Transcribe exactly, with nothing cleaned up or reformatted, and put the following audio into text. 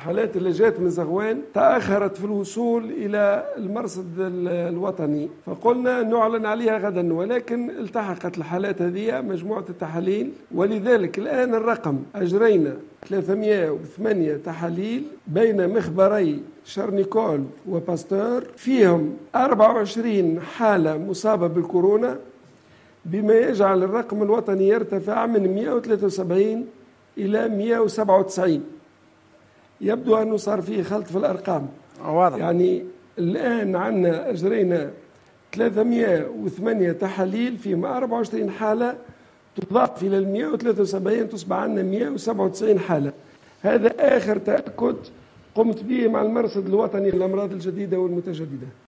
الحالات اللي جات من زغوان تأخرت في الوصول إلى المرصد الوطني، فقلنا نعلن عليها غدا، ولكن التحقت الحالات هذه مجموعة التحاليل، ولذلك الآن الرقم أجرينا ثلاثمئة وثمانية تحاليل بين مخبري شارنيكول وباستور، فيهم أربعة وعشرين حالة مصابة بالكورونا، بما يجعل الرقم الوطني يرتفع من مئة وثلاثة وسبعين إلى مئة وسبعة وتسعين. يبدو أنه صار فيه خلط في الأرقام. واضح. يعني الآن عندنا أجرينا ثلاثمئة وثمانية تحاليل فيهم أربعة وعشرين حالة، تضاف إلى مئة وثلاثة وسبعين تصبح عندنا مئة وسبعة وتسعين حالة. هذا آخر تأكد قمت به مع المرصد الوطني للأمراض الجديدة والمتجددة.